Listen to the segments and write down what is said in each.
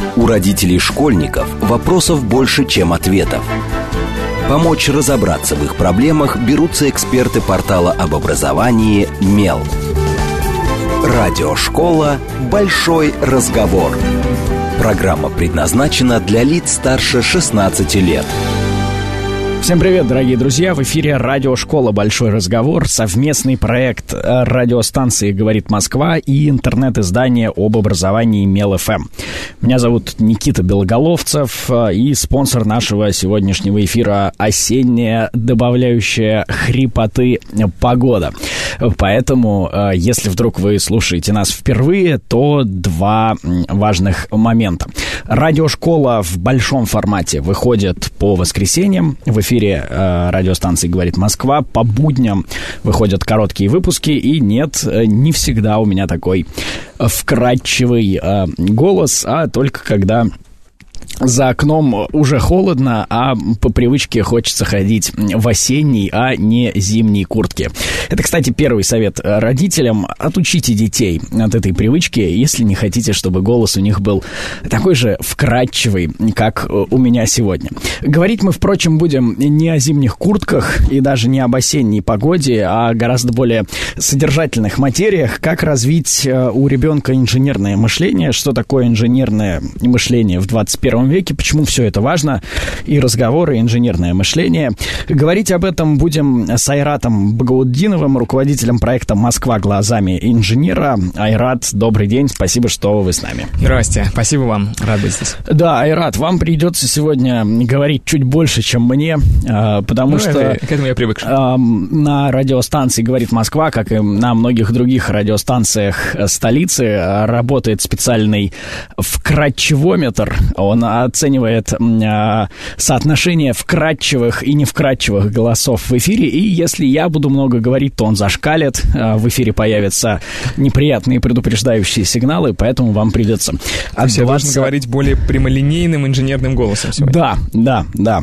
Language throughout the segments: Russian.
У родителей школьников вопросов больше, чем ответов. Помочь разобраться в их проблемах берутся эксперты портала об образовании «Мел». Радиошкола «Большой разговор». Программа предназначена для лиц старше 16 лет. Всем привет, дорогие друзья! В эфире радиошкола «Большой разговор», совместный проект радиостанции «Говорит Москва» и интернет-издание об образовании Мел.ФМ. Меня зовут Никита Белоголовцев, и спонсор нашего сегодняшнего эфира — осенняя, добавляющая хрипоты погода. Поэтому, если вдруг вы слушаете нас впервые, то два важных момента. Радиошкола в большом формате выходит по воскресеньям. В эфире радиостанции «Говорит Москва» по будням выходят короткие выпуски, и нет, не всегда у меня такой вкрадчивый голос, а только когда за окном уже холодно, а по привычке хочется ходить в осенней, а не зимней куртке. Это, кстати, первый совет родителям. Отучите детей от этой привычки, если не хотите, чтобы голос у них был такой же вкрадчивый, как у меня сегодня. Говорить мы, впрочем, будем не о зимних куртках и даже не об осенней погоде, а гораздо более содержательных материях. Как развить у ребенка инженерное мышление, что такое инженерное мышление в 21 веке, почему все это важно, и разговоры, и инженерное мышление. Говорить об этом будем с Айратом Багаутдиновым, руководителем проекта «Москва глазами инженера». Айрат, добрый день, спасибо, что вы с нами. Здравствуйте, спасибо вам, рад быть здесь. Да, Айрат, вам придется сегодня говорить чуть больше, чем мне, потому что к этому я привык. На радиостанции «Говорит Москва», как и на многих других радиостанциях столицы, работает специальный вкрадчивометр. Он оценивает соотношение вкрадчивых и невкрадчивых голосов в эфире, и если я буду много говорить, то он зашкалит, в эфире появятся неприятные предупреждающие сигналы, поэтому вам придется отбиваться. Я должен говорить более прямолинейным инженерным голосом сегодня. Да.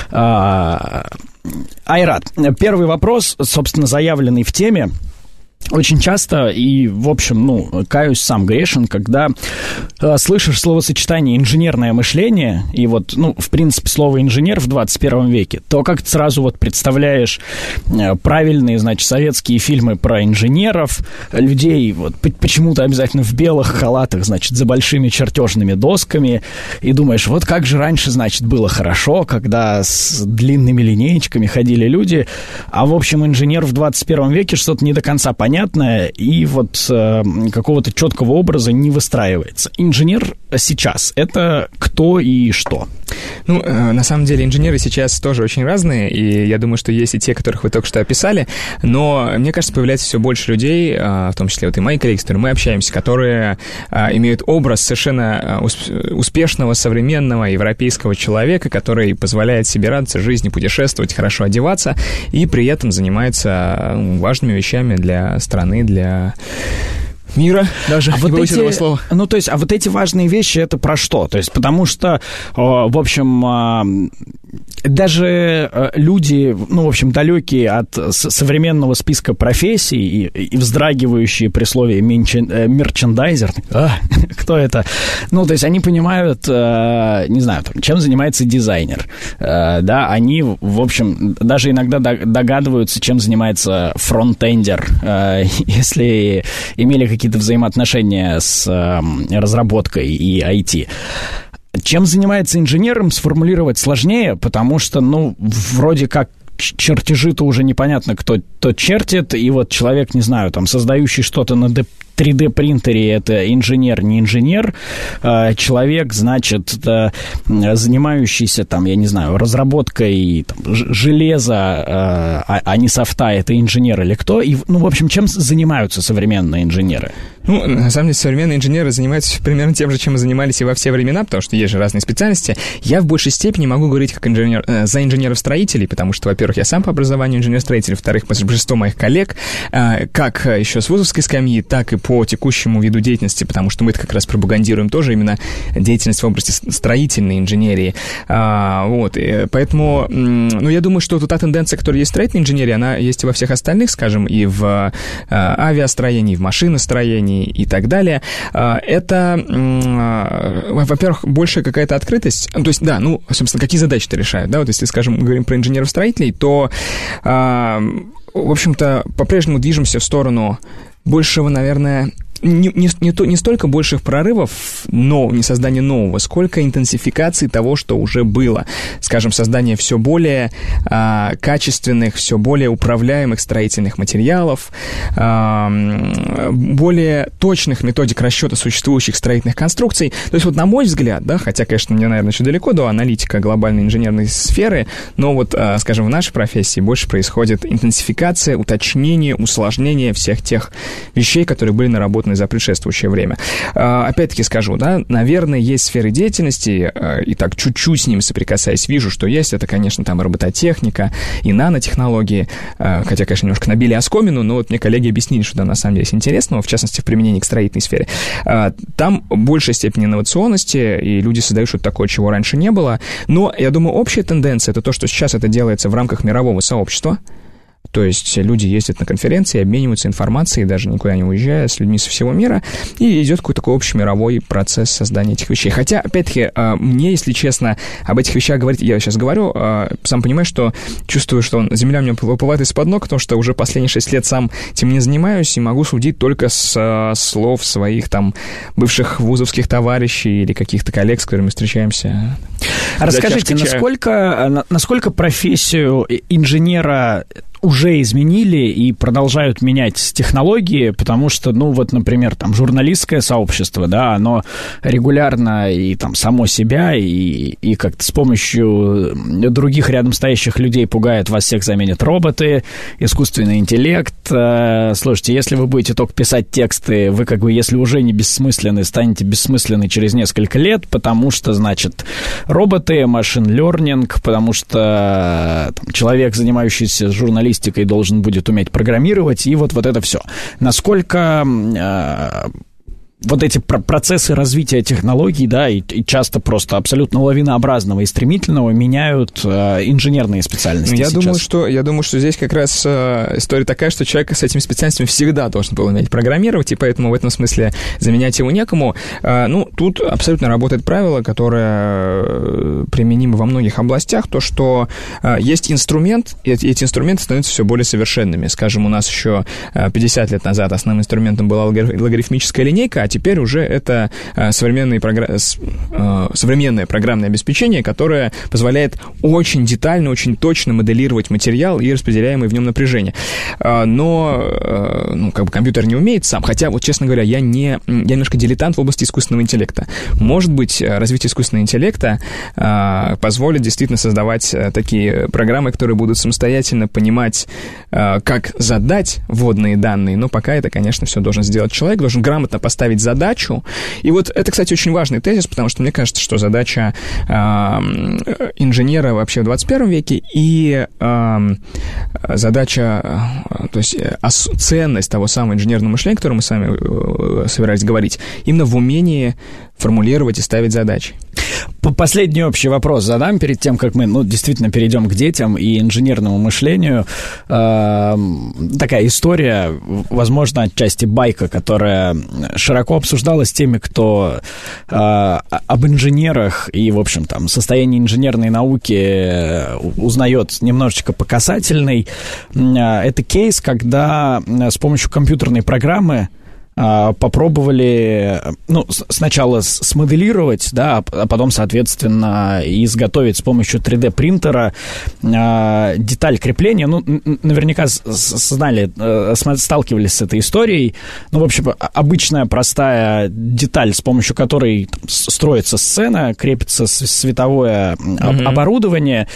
Айрат, первый вопрос, собственно, заявленный в теме. Очень часто, и, в общем, каюсь, сам грешен, когда слышишь словосочетание «инженерное мышление», и вот, в принципе, слово «инженер» в 21 веке, то как-то сразу вот представляешь правильные, значит, советские фильмы про инженеров, людей вот почему-то обязательно в белых халатах, значит, за большими чертежными досками, и думаешь, вот как же раньше, значит, было хорошо, когда с длинными линеечками ходили люди, а, в общем, инженер в 21 веке что-то не до конца понятное, и вот какого-то четкого образа не выстраивается. Инженер сейчас — это кто и что? На самом деле инженеры сейчас тоже очень разные, и я думаю, что есть и те, которых вы только что описали, но мне кажется, появляется все больше людей, в том числе вот и мои коллеги, с которыми мы общаемся, которые имеют образ совершенно успешного, современного европейского человека, который позволяет себе радоваться жизни, путешествовать, хорошо одеваться, и при этом занимается важными вещами для страны, для мира даже, не боюсь этого слова. А вот эти важные вещи, это про что? То есть, потому что, в общем, даже люди, далекие от современного списка профессий и вздрагивающие при слове мерчендайзер, кто это? То есть они понимают, не знаю, чем занимается дизайнер. Да, они, в общем, даже иногда догадываются, чем занимается фронтендер, если имели какие-то взаимоотношения с разработкой и IT. Чем занимается инженером, сформулировать сложнее, потому что, вроде как чертежи-то уже непонятно, кто чертит, и вот человек, не знаю, создающий что-то на 3D-принтере, это инженер, не инженер. Человек, значит, занимающийся, я не знаю, разработкой железа, а не софта, это инженер или кто. И, в общем, чем занимаются современные инженеры? На самом деле, современные инженеры занимаются примерно тем же, чем и занимались и во все времена, потому что есть же разные специальности. Я в большей степени могу говорить как инженер за инженеров-строителей, потому что, во-первых, я сам по образованию инженер-строитель, во-вторых, большинство моих коллег, как еще с вузовской скамьи, так и по текущему виду деятельности, потому что мы это как раз пропагандируем тоже именно деятельность в области строительной инженерии. Вот, и поэтому, ну, я думаю, что та тенденция, которая есть в строительной инженерии, она есть и во всех остальных, скажем, и в авиастроении, и в машиностроении и так далее. Это, во-первых, большая какая-то открытость. То есть, да, ну, собственно, какие задачи-то решают, да, вот если, скажем, мы говорим про инженеров-строителей, то, в общем-то, по-прежнему движемся в сторону большего, наверное, не столько больших прорывов, но не создания нового, сколько интенсификации того, что уже было. Скажем, создание все более качественных, все более управляемых строительных материалов, более точных методик расчета существующих строительных конструкций. То есть вот на мой взгляд, да, хотя, конечно, мне, наверное, еще далеко до аналитика глобальной инженерной сферы, но вот, скажем, в нашей профессии больше происходит интенсификация, уточнение, усложнение всех тех вещей, которые были наработаны за предшествующее время. Опять-таки скажу, да, наверное, есть сферы деятельности, и так чуть-чуть с ними соприкасаясь, вижу, что есть. Это, конечно, там робототехника и нанотехнологии, хотя, конечно, немножко набили оскомину, но вот мне коллеги объяснили, что там на самом деле есть интересного, в частности, в применении к строительной сфере. Там большая степень инновационности, и люди создают что-то такое, чего раньше не было. Но, я думаю, общая тенденция — это то, что сейчас это делается в рамках мирового сообщества. То есть люди ездят на конференции, обмениваются информацией, даже никуда не уезжая, с людьми со всего мира, и идет какой-то такой общемировой процесс создания этих вещей. Хотя, опять-таки, мне, если честно, об этих вещах говорить, я сейчас говорю, сам понимаю, что чувствую, что земля мне выплывает из-под ног, потому что уже последние 6 лет сам этим не занимаюсь и могу судить только с слов своих там бывших вузовских товарищей или каких-то коллег, с которыми встречаемся. Расскажите, насколько профессию инженера уже изменили и продолжают менять технологии, потому что, ну, вот, например, там, журналистское сообщество, да, оно регулярно и там само себя, и как-то с помощью других рядом стоящих людей пугает: вас всех заменят роботы, искусственный интеллект. Слушайте, если вы будете только писать тексты, вы как бы, если уже не бессмысленны, станете бессмысленны через несколько лет, потому что, значит, роботы, машин-лернинг, потому что там, человек, занимающийся журналистикой, должен будет уметь программировать, и вот это все. Насколько вот эти процессы развития технологий, да, и часто просто абсолютно лавинообразного и стремительного меняют инженерные специальности. Я думаю, что здесь как раз история такая, что человек с этими специальностями всегда должен был уметь программировать, и поэтому в этом смысле заменять его некому. Ну, тут абсолютно работает правило, которое применимо во многих областях, то, что есть инструмент, и эти инструменты становятся все более совершенными. Скажем, у нас еще 50 лет назад основным инструментом была логарифмическая линейка, а теперь уже это современное программное обеспечение, которое позволяет очень детально, очень точно моделировать материал и распределяемое в нем напряжение. Но, ну, как бы компьютер не умеет сам, хотя, вот, честно говоря, я немножко дилетант в области искусственного интеллекта. Может быть, развитие искусственного интеллекта позволит действительно создавать такие программы, которые будут самостоятельно понимать, как задать вводные данные, но пока это, конечно, все должен сделать человек, должен грамотно поставить задачу. И вот это, кстати, очень важный тезис, потому что мне кажется, что задача инженера вообще в 21 веке и задача, то есть ценность того самого инженерного мышления, о котором мы с вами собирались говорить, именно в умении формулировать и ставить задачи. Последний общий вопрос задам перед тем, как мы, действительно перейдем к детям и инженерному мышлению. Такая история, возможно, отчасти байка, которая широко обсуждалась теми, кто об инженерах и, в общем, там, состоянии инженерной науки узнает немножечко по касательной. Это кейс, когда с помощью компьютерной программы попробовали, сначала смоделировать, да, а потом, соответственно, изготовить с помощью 3D-принтера деталь крепления. Наверняка сталкивались с этой историей. В общем, обычная простая деталь, с помощью которой строится сцена, крепится световое оборудование,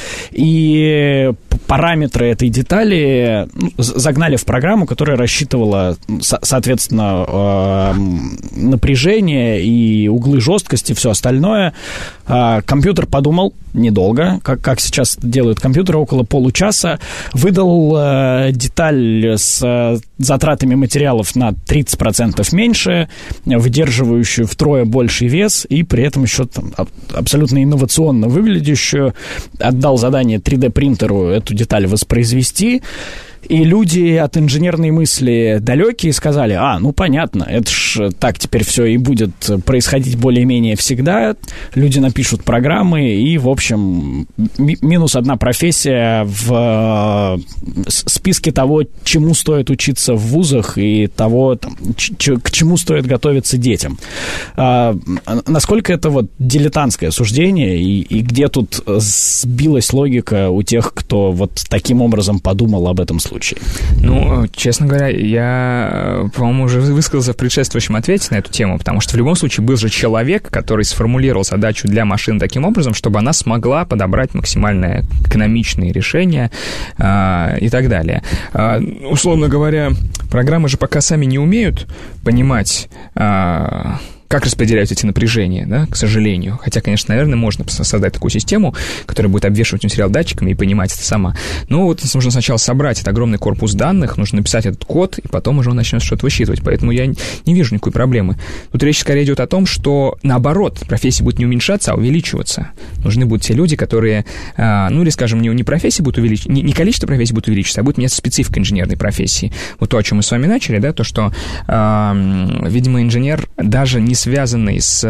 и параметры этой детали загнали в программу, которая рассчитывала, соответственно, напряжение и углы жесткости, все остальное. Компьютер подумал недолго, как сейчас делают компьютеры, около получаса, выдал деталь с затратами материалов на 30% меньше, выдерживающую втрое больший вес и при этом еще там, абсолютно инновационно выглядящую. Отдал задание 3D-принтеру эту деталь воспроизвести. И люди от инженерной мысли далекие сказали: ну понятно, это ж так теперь все и будет происходить более-менее всегда. Люди напишут программы, и, в общем, минус одна профессия в списке того, чему стоит учиться в вузах и того, к чему стоит готовиться детям. Насколько это вот дилетантское суждение, и где тут сбилась логика у тех, кто вот таким образом подумал об этом случае? Ну, честно говоря, я, по-моему, уже высказался в предшествующем ответе на эту тему, потому что в любом случае был же человек, который сформулировал задачу для машин таким образом, чтобы она смогла подобрать максимально экономичные решения и так далее. Условно говоря, программы же пока сами не умеют понимать, как распределяются эти напряжения, да, к сожалению. Хотя, конечно, наверное, можно создать такую систему, которая будет обвешивать материал датчиками и понимать это сама. Но вот нужно сначала собрать этот огромный корпус данных, нужно написать этот код, и потом уже он начнет что-то высчитывать. Поэтому я не вижу никакой проблемы. Тут речь скорее идет о том, что, наоборот, профессия будет не уменьшаться, а увеличиваться. Нужны будут те люди, которые, или, скажем, не профессия будет увеличиваться, не количество профессий будет увеличиваться, а будет меняться специфика инженерной профессии. Вот то, о чем мы с вами начали, да, то, что, видимо, инженер, даже не связанный с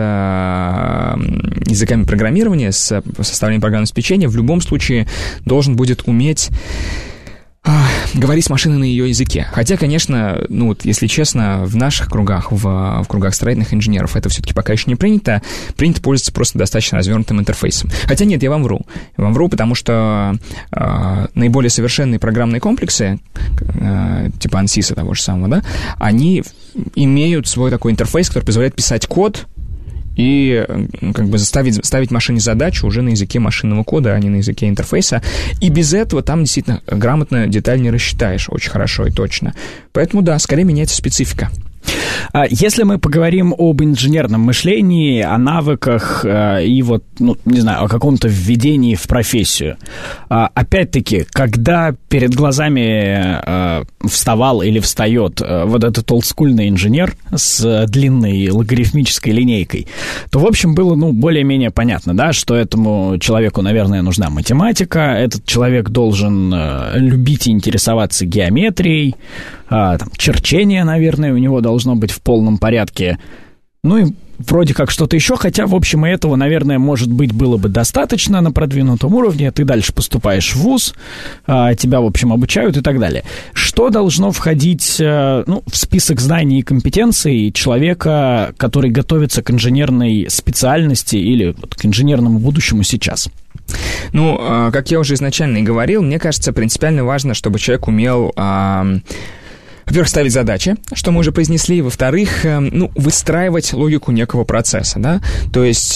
языками программирования, с составлением программного обеспечения, в любом случае должен будет уметь говорить с машиной на ее языке. Хотя, конечно, если честно, в наших кругах, в кругах строительных инженеров это все-таки пока еще не принято. Принято пользоваться просто достаточно развернутым интерфейсом. Хотя нет, я вам вру. Потому что наиболее совершенные программные комплексы, типа ANSYS того же самого, да, они имеют свой такой интерфейс, который позволяет писать код и как бы ставить машине задачу уже на языке машинного кода, а не на языке интерфейса. И без этого там действительно грамотно деталь не рассчитаешь очень хорошо и точно. Поэтому да, скорее меняется специфика. Если мы поговорим об инженерном мышлении, о навыках и вот, о каком-то введении в профессию, опять-таки, когда перед глазами вставал или встает вот этот олдскульный инженер с длинной логарифмической линейкой, то, в общем, было, более-менее понятно, да, что этому человеку, наверное, нужна математика, этот человек должен любить и интересоваться геометрией, черчение, наверное, у него должно быть в полном порядке. И вроде как что-то еще, хотя, в общем, и этого, наверное, может быть, было бы достаточно на продвинутом уровне. Ты дальше поступаешь в вуз, тебя, в общем, обучают и так далее. Что должно входить в список знаний и компетенций человека, который готовится к инженерной специальности или к инженерному будущему сейчас? Как я уже изначально и говорил, мне кажется, принципиально важно, чтобы человек умел... Во-первых, ставить задачи, что мы уже произнесли. Во-вторых, выстраивать логику некого процесса, да. То есть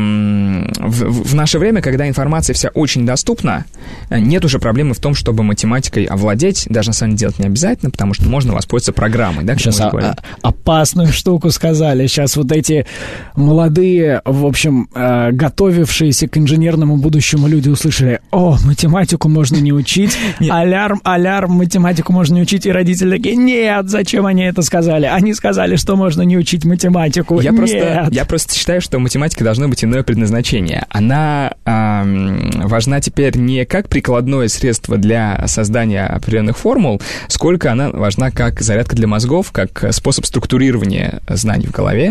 в наше время, когда информация вся очень доступна, нет уже проблемы в том, чтобы математикой овладеть. Даже на самом деле делать не обязательно, потому что можно воспользоваться программой, да. Сейчас опасную штуку сказали. Сейчас вот эти молодые, в общем, готовившиеся к инженерному будущему люди услышали: математику можно не учить, алярм, математику можно не учить, и родители такие: нет, зачем они это сказали? Они сказали, что можно не учить математику. Я просто считаю, что математика должна быть иное предназначение. Она важна теперь не как прикладное средство для создания определенных формул, сколько она важна как зарядка для мозгов, как способ структурирования знаний в голове,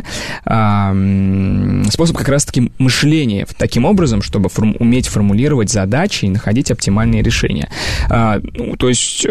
способ как раз-таки мышления таким образом, чтобы уметь формулировать задачи и находить оптимальные решения. То есть...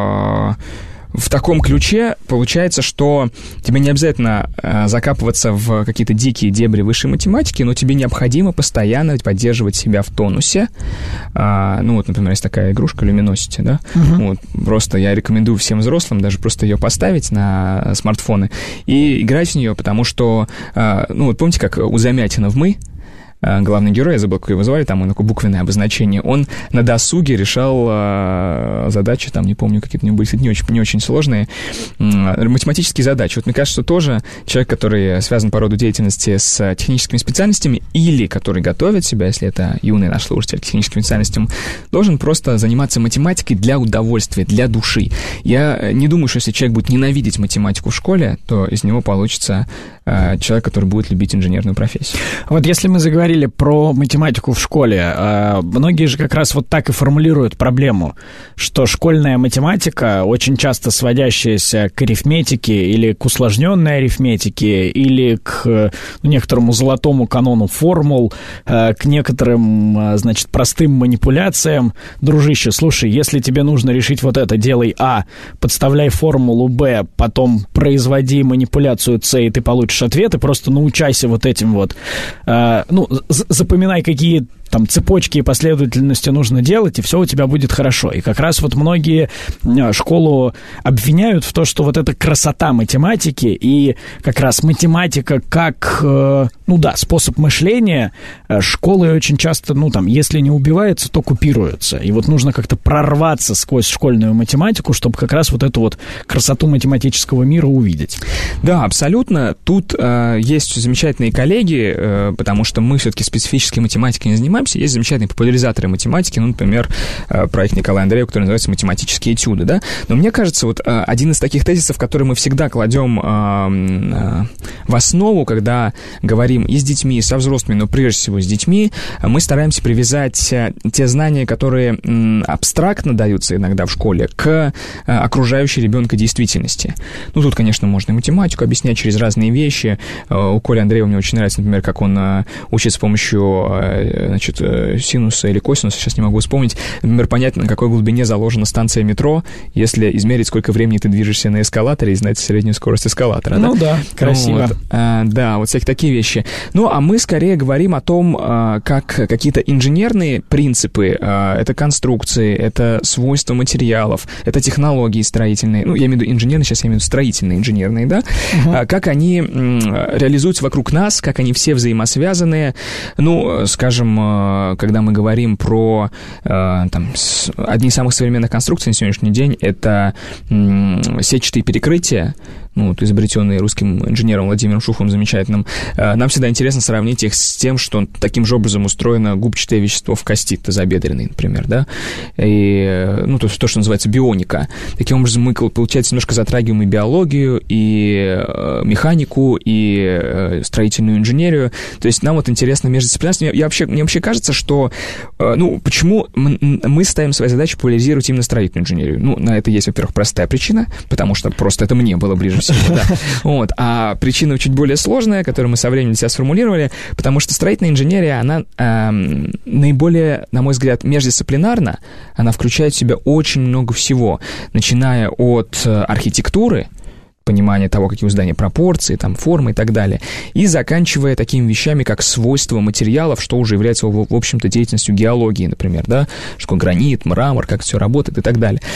В таком ключе получается, что тебе не обязательно закапываться в какие-то дикие дебри высшей математики, но тебе необходимо постоянно поддерживать себя в тонусе. Например, есть такая игрушка Luminosity, да? Просто я рекомендую всем взрослым даже просто ее поставить на смартфоны и играть в нее, потому что, помните, как у Замятина в «Мы»? главный герой, я забыл, как его звали, там такое буквенное обозначение, он на досуге решал задачи, там, не помню, какие-то у него были не очень сложные, математические задачи. Вот мне кажется, что тоже человек, который связан по роду деятельности с техническими специальностями или который готовит себя, если это юный наш слушатель, к техническим специальностям, должен просто заниматься математикой для удовольствия, для души. Я не думаю, что если человек будет ненавидеть математику в школе, то из него получится человек, который будет любить инженерную профессию. Вот если мы заговорили про математику в школе, многие же как раз вот так и формулируют проблему, что школьная математика, очень часто сводящаяся к арифметике или к усложненной арифметике, или к некоторому золотому канону формул, к некоторым, значит, простым манипуляциям. Дружище, слушай, если тебе нужно решить вот это, делай А, подставляй формулу Б, потом производи манипуляцию С, и ты получишь ответ, и просто научайся вот этим вот. Запоминай, какие там цепочки и последовательности нужно делать, и все у тебя будет хорошо. И как раз вот многие школу обвиняют в том, что вот эта красота математики и как раз математика как, способ мышления школы очень часто, если не убивается, то купируется. И вот нужно как-то прорваться сквозь школьную математику, чтобы как раз вот эту вот красоту математического мира увидеть. Да, абсолютно. Тут есть замечательные коллеги, потому что мы все-таки специфической математикой не занимаемся. Есть замечательные популяризаторы математики, например, проект Николая Андреева, который называется «Математические этюды», да? Но мне кажется, вот один из таких тезисов, который мы всегда кладем в основу, когда говорим и с детьми, и со взрослыми, но прежде всего с детьми, мы стараемся привязать те знания, которые абстрактно даются иногда в школе, к окружающей ребенка действительности. Тут, конечно, можно и математику объяснять через разные вещи. У Коли Андреева мне очень нравится, например, как он учит с помощью, синуса или косинуса, сейчас не могу вспомнить, например, понять, на какой глубине заложена станция метро, если измерить, сколько времени ты движешься на эскалаторе и знать среднюю скорость эскалатора. Да, красиво. Вот всякие такие вещи. А мы скорее говорим о том, как какие-то инженерные принципы, это конструкции, это свойства материалов, это технологии строительные, я имею в виду инженерные, сейчас я имею в виду строительные, инженерные, да, как они реализуются вокруг нас, как они все взаимосвязаны, скажем, когда мы говорим про одни из самых современных конструкций на сегодняшний день, это сетчатые перекрытия, изобретенные русским инженером Владимиром Шуховым замечательным. Нам всегда интересно сравнить их с тем, что таким же образом устроено губчатое вещество в кости тазобедренной, например, да, и, то, что называется бионика. Таким образом, мы, получается, немножко затрагиваем и биологию, и механику, и строительную инженерию. То есть нам интересно междисциплинарность. Мне вообще кажется, что, почему мы ставим своей задачей популяризировать именно строительную инженерию? На это есть, во-первых, простая причина, потому что просто это мне было ближе всего, да. А причина чуть более сложная, которую мы со временем для себя сформулировали, потому что строительная инженерия, она наиболее, на мой взгляд, междисциплинарна, она включает в себя очень много всего, начиная от архитектуры, понимание того, какие у здания пропорции, формы и так далее, и заканчивая такими вещами, как свойства материалов, что уже является, в общем-то, деятельностью геологии, например, да, что такое гранит, мрамор, как все работает и так далее.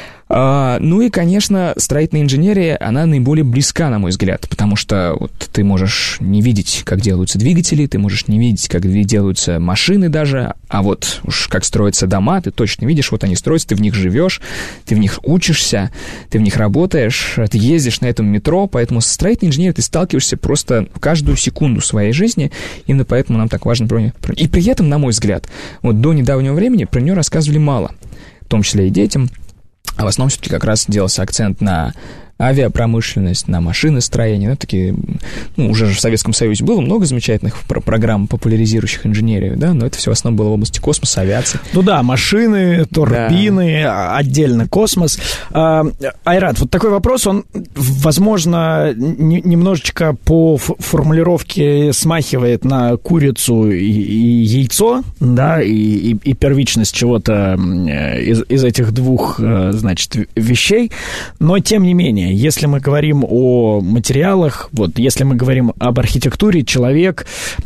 И, конечно, строительная инженерия, она наиболее близка, на мой взгляд, потому что ты можешь не видеть, как делаются двигатели, ты можешь не видеть, как делаются машины даже, а уж как строятся дома, ты точно видишь, они строятся, ты в них живешь, ты в них учишься, ты в них работаешь, ты ездишь на этом метро, поэтому со строительной инженерией ты сталкиваешься просто каждую секунду своей жизни, именно поэтому нам так важно про нее. И при этом, на мой взгляд, до недавнего времени про нее рассказывали мало, в том числе и детям. А в основном все-таки как раз делался акцент на авиапромышленность, на машиностроение, такие, уже в Советском Союзе было много замечательных программ, популяризирующих инженерию, да, но это все в основном было в области космоса, авиации. Машины, турбины, отдельно космос. Айрат, такой вопрос, он, возможно, немножечко по формулировке смахивает на курицу и яйцо, да, и первичность чего-то из этих двух, вещей, но тем не менее, если мы говорим о материалах, если мы говорим об архитектуре, человек,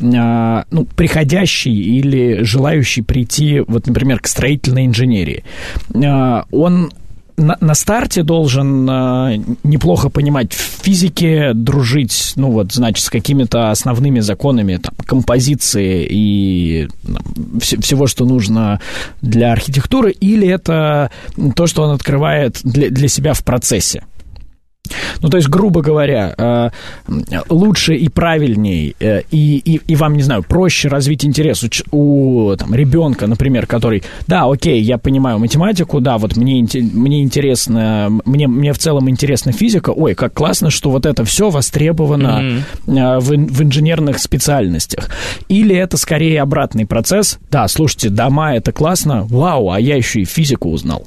приходящий или желающий прийти, например, к строительной инженерии, он на старте должен неплохо понимать в физике, дружить, значит, с какими-то основными законами там, композиции и всего, что нужно для архитектуры, или это то, что он открывает для себя в процессе? То есть, грубо говоря, лучше и правильней, и вам, не знаю, проще развить интерес у ребенка, например, который, да, окей, я понимаю математику, да, вот мне интересно, мне в целом интересна физика, ой, как классно, что вот это все востребовано в инженерных специальностях. Или это скорее обратный процесс, да, слушайте, дома, это классно, вау, а я еще и физику узнал.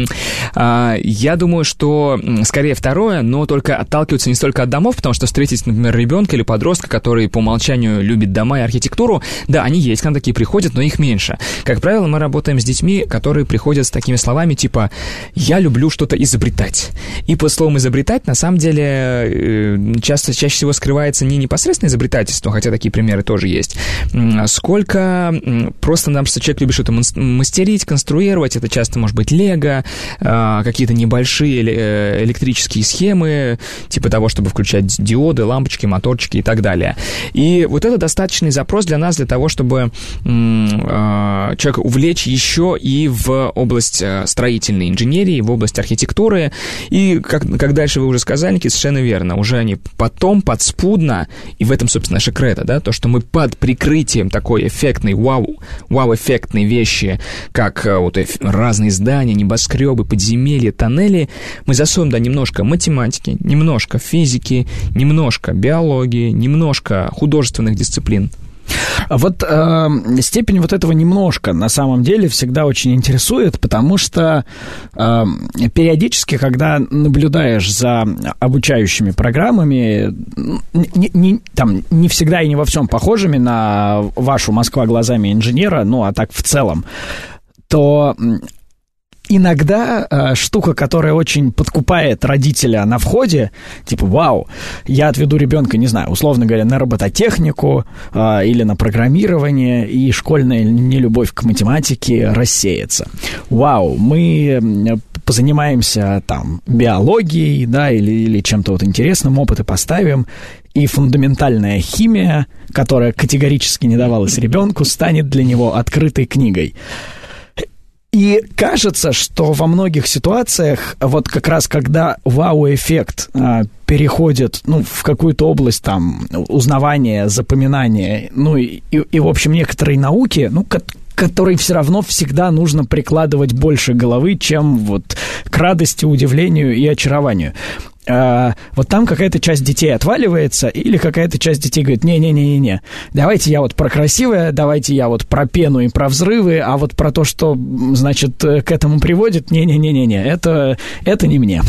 Я думаю, что скорее второе, но только отталкиваться не столько от домов, потому что встретить, например, ребенка или подростка, который по умолчанию любит дома и архитектуру, да, они есть, когда такие приходят, но их меньше. Как правило, мы работаем с детьми, которые приходят с такими словами типа «я люблю что-то изобретать». И под словом «изобретать» на самом деле чаще всего скрывается не непосредственно изобретательство, хотя такие примеры тоже есть, сколько просто, потому что человек любит что-то мастерить, конструировать, это часто может быть лего, какие-то небольшие электрические схемы, типа того, чтобы включать диоды, лампочки, моторчики и так далее. И вот это достаточный запрос для нас, для того, чтобы человека увлечь еще и в область строительной инженерии, в область архитектуры. И, как дальше вы уже сказали, Никита, совершенно верно, уже они потом подспудно, и в этом, собственно, наша кредо, да, то, что мы под прикрытием такой эффектной, вау-эффектной вещи, как вот разные здания, небоскребы, подземелья, тоннели, мы засунем, да, немножко математики, немножко физики, немножко биологии, немножко художественных дисциплин. Вот степень вот этого немножко на самом деле всегда очень интересует, потому что периодически, когда наблюдаешь за обучающими программами, не всегда и не во всем похожими на вашу «Москва глазами инженера», а так в целом, то иногда штука, которая очень подкупает родителя на входе, типа, вау, я отведу ребенка, не знаю, условно говоря, на робототехнику или на программирование, и школьная нелюбовь к математике рассеется. Вау, мы позанимаемся там биологией, да, или чем-то вот интересным, опыты поставим, и фундаментальная химия, которая категорически не давалась ребенку, станет для него открытой книгой. И кажется, что во многих ситуациях, вот как раз когда вау-эффект переходит, в какую-то область там узнавания, запоминания, и в общем, некоторые науки, которой все равно всегда нужно прикладывать больше головы, чем вот к радости, удивлению и очарованию. Вот там какая-то часть детей отваливается, или какая-то часть детей говорит, не-не-не-не, давайте я вот про красивое, давайте я вот про пену и про взрывы, а вот про то, что, значит, к этому приводит, не-не-не-не, это не мне.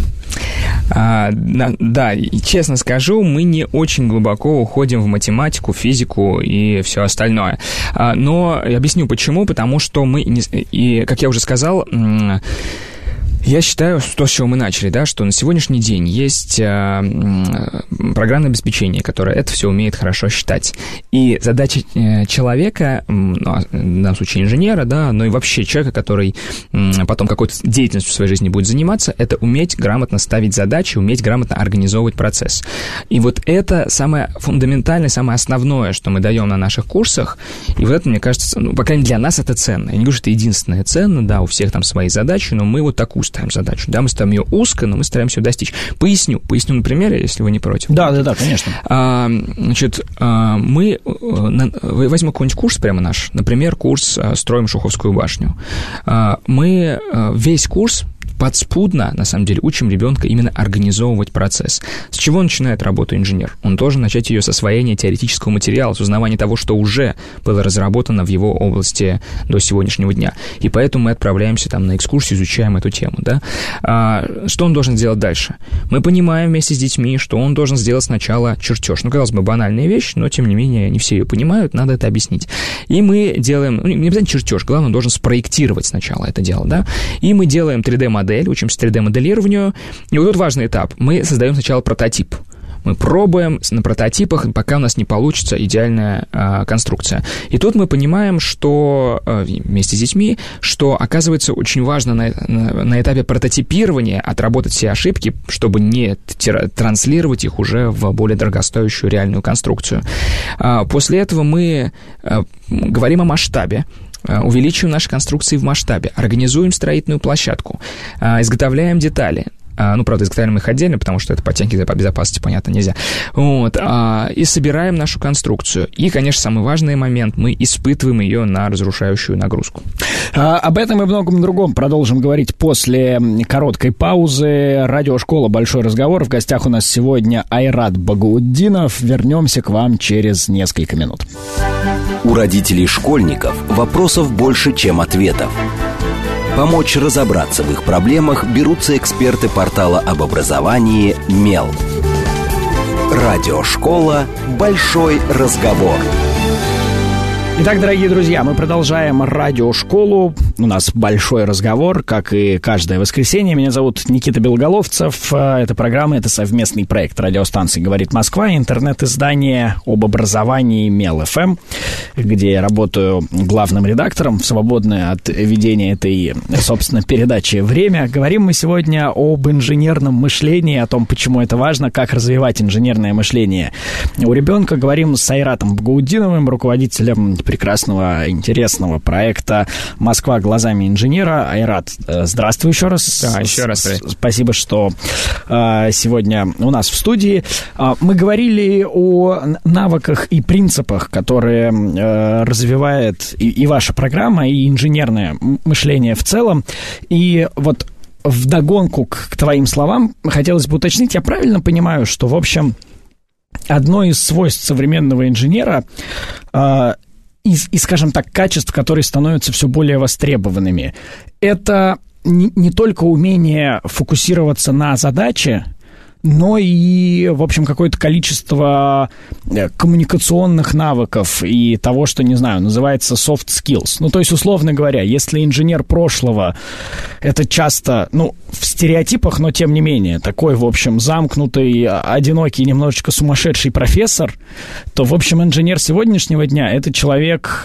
Да, и честно скажу, мы не очень глубоко уходим в математику, физику и все остальное. Но объясню почему, потому что мы, и, как я уже сказал, я считаю, то, с чего мы начали, да, что на сегодняшний день есть программное обеспечение, которое это все умеет хорошо считать. И задача человека, в данном случае инженера, да, но и вообще человека, который потом какой-то деятельностью в своей жизни будет заниматься, это уметь грамотно ставить задачи, уметь грамотно организовывать процесс. И вот это самое фундаментальное, самое основное, что мы даем на наших курсах, и вот это, мне кажется, по крайней мере, для нас это ценно. Я не говорю, что это единственное ценно, да, у всех там свои задачи, но мы вот такую ставим задачу. Да, мы ставим ее узко, но мы стараемся ее достичь. Поясню на примере, если вы не против. Да, конечно. Значит, мы возьмем какой-нибудь курс прямо наш, например, курс «Строим Шуховскую башню». Мы весь курс подспудно, на самом деле, учим ребенка именно организовывать процесс. С чего начинает работу инженер? Он должен начать ее с освоения теоретического материала, с узнавания того, что уже было разработано в его области до сегодняшнего дня. И поэтому мы отправляемся там на экскурсию, изучаем эту тему, да? Что он должен сделать дальше? Мы понимаем вместе с детьми, что он должен сделать сначала чертеж. Казалось бы, банальная вещь, но, тем не менее, не все ее понимают, надо это объяснить. И мы делаем, не обязательно чертеж, главное, он должен спроектировать сначала это дело, да? И мы делаем 3D-модель, учимся 3D-моделированию. И вот тут важный этап. Мы создаем сначала прототип. Мы пробуем на прототипах, пока у нас не получится идеальная конструкция. И тут мы понимаем, что вместе с детьми, что, оказывается, очень важно на этапе прототипирования отработать все ошибки, чтобы не транслировать их уже в более дорогостоящую реальную конструкцию. После этого мы говорим о масштабе, увеличиваем наши конструкции в масштабе, организуем строительную площадку, изготовляем детали. Правда, изготовляем их отдельно, потому что это подтянки по безопасности, понятно, нельзя. И собираем нашу конструкцию. И, конечно, самый важный момент, мы испытываем ее на разрушающую нагрузку. Об этом и многом другом продолжим говорить после короткой паузы. Радиошкола «Большой разговор». В гостях у нас сегодня Айрат Багаутдинов. Вернемся к вам через несколько минут. У родителей школьников вопросов больше, чем ответов. Помочь разобраться в их проблемах берутся эксперты портала об образовании «Мел». Радиошкола «Большой разговор». Итак, дорогие друзья, мы продолжаем радиошколу. У нас большой разговор, как и каждое воскресенье. Меня зовут Никита Белоголовцев. Эта программа — это совместный проект радиостанции «Говорит Москва» и интернет-издание об образовании МелФМ, где я работаю главным редактором в свободное от ведения этой, собственно, передачи время. Говорим мы сегодня об инженерном мышлении, о том, почему это важно, как развивать инженерное мышление у ребенка. Говорим с Айратом Багаутдиновым, руководителем прекрасного, интересного проекта «Москва глазами инженера». Айрат, здравствуй еще раз. Да, еще раз. Спасибо, что сегодня у нас в студии. Мы говорили о навыках и принципах, которые развивает и ваша программа, и инженерное мышление в целом. И вот вдогонку к твоим словам хотелось бы уточнить, я правильно понимаю, что, в общем, одно из свойств современного инженера и, скажем так, качеств, которые становятся все более востребованными, это не только умение фокусироваться на задаче, но и, в общем, какое-то количество коммуникационных навыков и того, что, не знаю, называется soft skills. То есть, условно говоря, если инженер прошлого — это часто, в стереотипах, но тем не менее, такой, в общем, замкнутый, одинокий, немножечко сумасшедший профессор, то, в общем, инженер сегодняшнего дня — это человек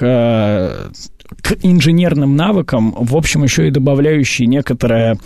к инженерным навыкам, в общем, еще и добавляющий некоторое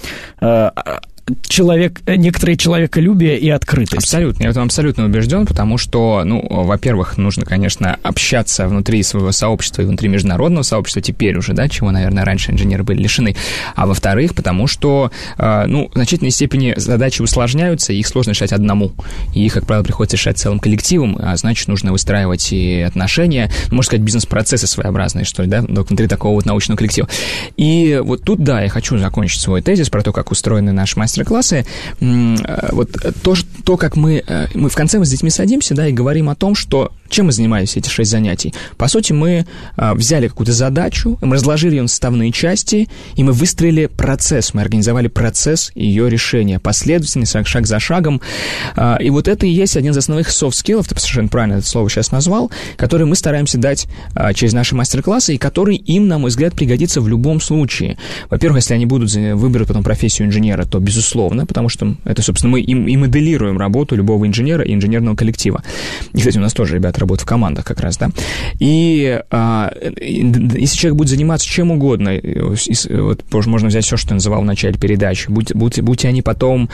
человеколюбие и открытость. Абсолютно. Я в этом абсолютно убежден, потому что, во-первых, нужно, конечно, общаться внутри своего сообщества и внутри международного сообщества теперь уже, да, чего, наверное, раньше инженеры были лишены. А во-вторых, потому что, в значительной степени задачи усложняются, и их сложно решать одному. И их, как правило, приходится решать целым коллективом, а значит, нужно выстраивать и отношения, можно сказать, бизнес-процессы своеобразные, что ли, да, внутри такого вот научного коллектива. И вот тут, да, я хочу закончить свой тезис про то, как устроены наши мастер-классы. Вот то, как мы в конце с детьми садимся, да, и говорим о том, что чем мы занимались эти 6 занятий. По сути, мы взяли какую-то задачу, мы разложили ее на составные части, и мы выстроили процесс, мы организовали процесс ее решения, последовательно, шаг за шагом. И вот это и есть один из основных soft-skill'ов, ты совершенно правильно это слово сейчас назвал, который мы стараемся дать через наши мастер-классы, и который им, на мой взгляд, пригодится в любом случае. Во-первых, если они выберут потом профессию инженера, то безусловно, потому что это, собственно, мы и моделируем работу любого инженера и инженерного коллектива. И, кстати, у нас тоже ребята работают в командах как раз, да. И если человек будет заниматься чем угодно, вот можно взять все, что я называл в начале передачи, будь они потом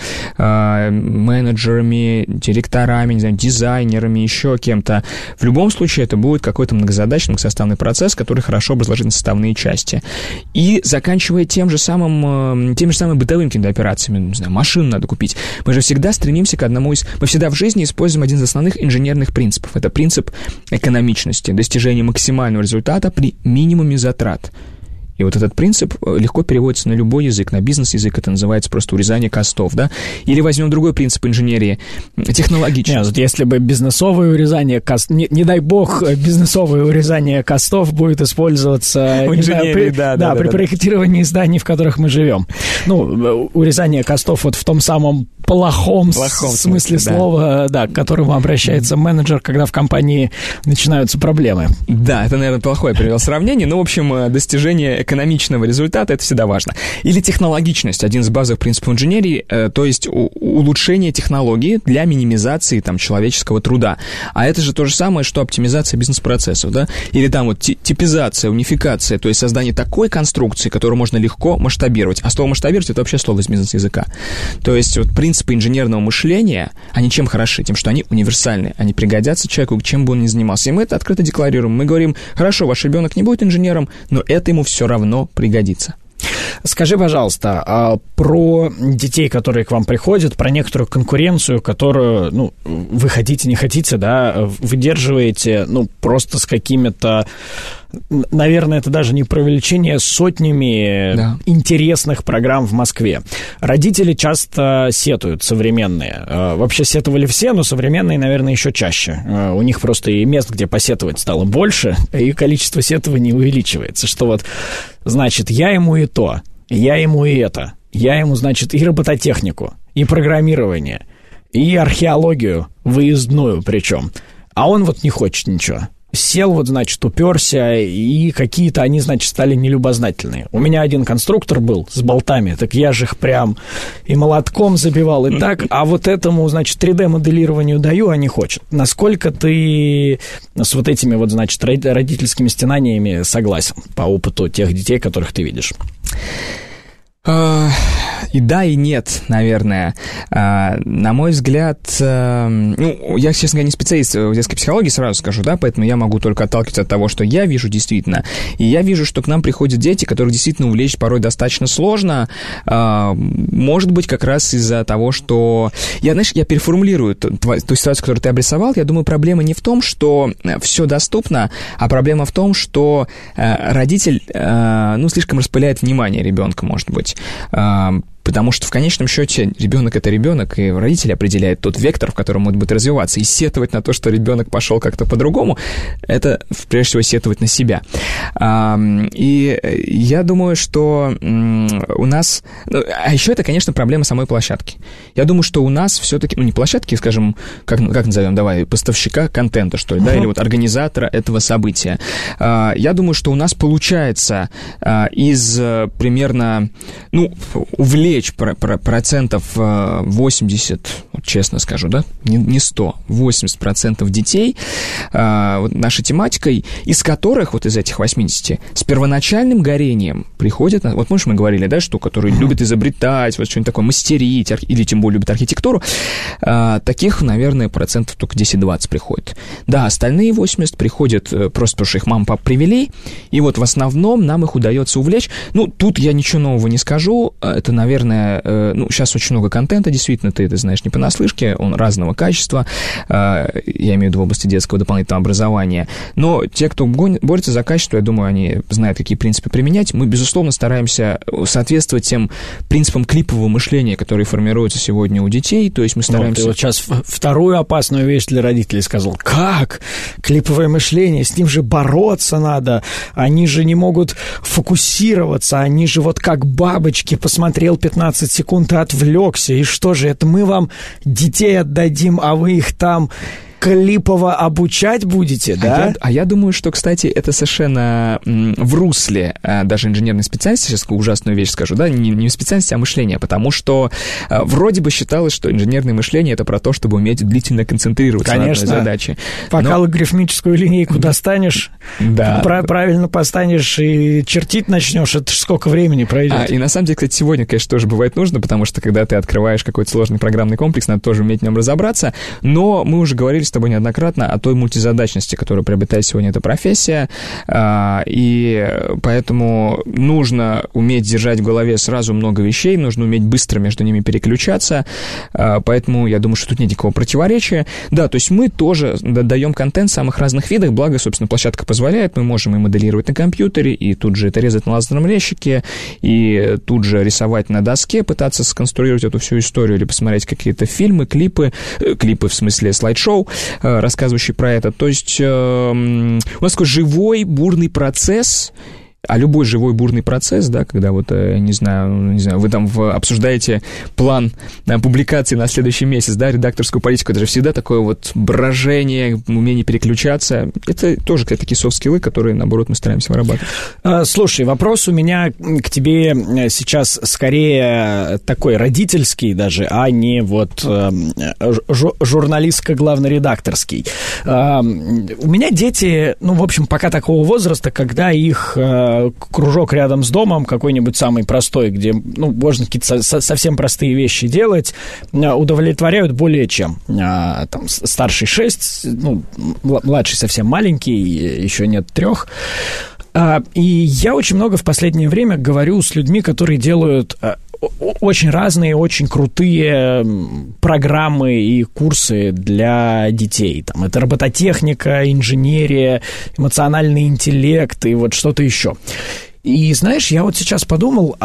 менеджерами, директорами, не знаю, дизайнерами, еще кем-то, в любом случае это будет какой-то многозадачный, многосоставный процесс, который хорошо разложен на составные части. И заканчивая теми же самыми бытовыми какими-то операциями, не знаю, машину надо купить. Мы же всегда стремимся к одному из... Мы всегда в жизни используем один из основных инженерных принципов. Это принцип экономичности, достижения максимального результата при минимуме затрат. И вот этот принцип легко переводится на любой язык, на бизнес-язык это называется просто урезание костов, да? Или возьмем другой принцип инженерии, технологический. Нет, если бы бизнесовое урезание костов, не дай бог, бизнесовое урезание костов будет использоваться при проектировании зданий, в которых мы живем. Урезание костов вот в том самом плохом смысле слова, да, к которому обращается менеджер, когда в компании начинаются проблемы. Да, это, наверное, плохое привел сравнение, но, в общем, достижение экономичного результата — это всегда важно. Или технологичность, один из базовых принципов инженерии, то есть улучшение технологии для минимизации там человеческого труда. А это же то же самое, что оптимизация бизнес-процессов, да? Или там вот типизация, унификация, то есть создание такой конструкции, которую можно легко масштабировать. А слово масштабировать — это вообще слово из бизнес-языка. То есть вот принципы инженерного мышления, они чем хороши? Тем, что они универсальны, они пригодятся человеку, чем бы он ни занимался. И мы это открыто декларируем. Мы говорим: хорошо, ваш ребенок не будет инженером, но это ему все равно пригодится. Скажи, пожалуйста, про детей, которые к вам приходят, про некоторую конкуренцию, которую, ну, вы хотите, не хотите, да, выдерживаете, ну, просто с какими-то, наверное, это даже не преувеличение, сотнями интересных программ в Москве. Родители часто сетуют, современные. Вообще сетовали все, но современные, наверное, еще чаще. У них просто и мест, где посетовать, стало больше, и количество сетований увеличивается. Что вот, значит, я ему и то, я ему и это, я ему, значит, и робототехнику, и программирование, и археологию, выездную причем. А он вот не хочет ничего. Сел, вот, значит, уперся, и какие-то они, значит, стали нелюбознательные. У меня один конструктор был с болтами, так я же их прям и молотком забивал, и так, а вот этому, значит, 3D-моделированию даю, а не хочет. Насколько ты с вот этими, вот, значит, родительскими стенаниями согласен по опыту тех детей, которых ты видишь? И да, и нет, наверное. На мой взгляд, ну, я, честно говоря, не специалист в детской психологии, сразу скажу, да, поэтому я могу только отталкиваться от того, что я вижу действительно. И я вижу, что к нам приходят дети, которых действительно увлечь порой достаточно сложно. Может быть, как раз из-за того, что... Я переформулирую ту ситуацию, которую ты обрисовал. Я думаю, проблема не в том, что все доступно, а проблема в том, что родитель, ну, слишком распыляет внимание ребенка, может быть. Потому что в конечном счете ребенок — это ребенок, и родитель определяет тот вектор, в котором он будет развиваться. И сетовать на то, что ребенок пошел как-то по-другому, это, прежде всего, сетовать на себя. И я думаю, что у нас... А еще это, конечно, проблема самой площадки. Я думаю, что у нас все-таки... Ну, не площадки, скажем, как назовем, давай, поставщика контента, что ли, да, или вот организатора этого события. Я думаю, что у нас получается из примерно, ну, увлечь процентов 80, вот честно скажу, да, не 100, 80% детей нашей тематикой, из которых, вот из этих 80, с первоначальным горением приходят, вот, помнишь, мы говорили, да, что, которые любят изобретать, вот что-нибудь такое, мастерить, или тем более любят архитектуру, таких, наверное, процентов только 10-20 приходит. Да, остальные 80 приходят просто потому, что их мама, папа привели, и вот в основном нам их удается увлечь. Ну, тут я ничего нового не скажу, это, наверное, ну, сейчас очень много контента, действительно, ты это знаешь не понаслышке, он разного качества, я имею в виду в области детского дополнительного образования, но те, кто борется за качество, я думаю, они знают, какие принципы применять. Мы, безусловно, стараемся соответствовать тем принципам клипового мышления, которые формируются сегодня у детей, то есть мы стараемся... Ты вот сейчас вторую опасную вещь для родителей сказал. Как? Клиповое мышление, с ним же бороться надо, они же не могут фокусироваться, они же вот как бабочки, посмотрел 15 секунд и отвлекся, и что же, это мы вам детей отдадим, а вы их там клипово обучать будете, да? А я думаю, что, кстати, это совершенно в русле даже инженерной специальности, сейчас ужасную вещь скажу, да, не специальности, а мышления, потому что вроде бы считалось, что инженерное мышление — это про то, чтобы уметь длительно концентрироваться на одной задаче. Пока логарифмическую линейку достанешь, правильно поставишь и чертить начнешь, это сколько времени пройдет. И на самом деле, кстати, сегодня, конечно, тоже бывает нужно, потому что когда ты открываешь какой-то сложный программный комплекс, надо тоже уметь в нем разобраться, но мы уже говорили с тобой неоднократно о той мультизадачности, которую приобретает сегодня эта профессия, и поэтому нужно уметь держать в голове сразу много вещей, нужно уметь быстро между ними переключаться, поэтому я думаю, что тут нет никакого противоречия. Да, то есть мы тоже даем контент в самых разных видах, благо, собственно, площадка позволяет, мы можем и моделировать на компьютере, и тут же это резать на лазерном резчике, и тут же рисовать на доске, пытаться сконструировать эту всю историю, или посмотреть какие-то фильмы, клипы в смысле слайд-шоу, рассказывающий про это. То есть у нас такой живой, бурный процесс, А любой живой бурный процесс, да, когда вот, не знаю, вы там обсуждаете план публикации на следующий месяц, да, редакторскую политику, это же всегда такое вот брожение, умение переключаться. Это тоже такие софт-скиллы, которые, наоборот, мы стараемся вырабатывать. Слушай, вопрос у меня к тебе сейчас скорее такой родительский даже, а не вот журналистско-главноредакторский. У меня дети, ну, в общем, пока такого возраста, когда их кружок рядом с домом, какой-нибудь самый простой, где, ну, можно какие-то совсем простые вещи делать, удовлетворяют более чем. Там старший 6, ну, младший совсем маленький, еще нет 3. И я очень много в последнее время говорю с людьми, которые делают очень разные, очень крутые программы и курсы для детей. Там это робототехника, инженерия, эмоциональный интеллект и вот что-то еще. И знаешь, я вот сейчас подумал,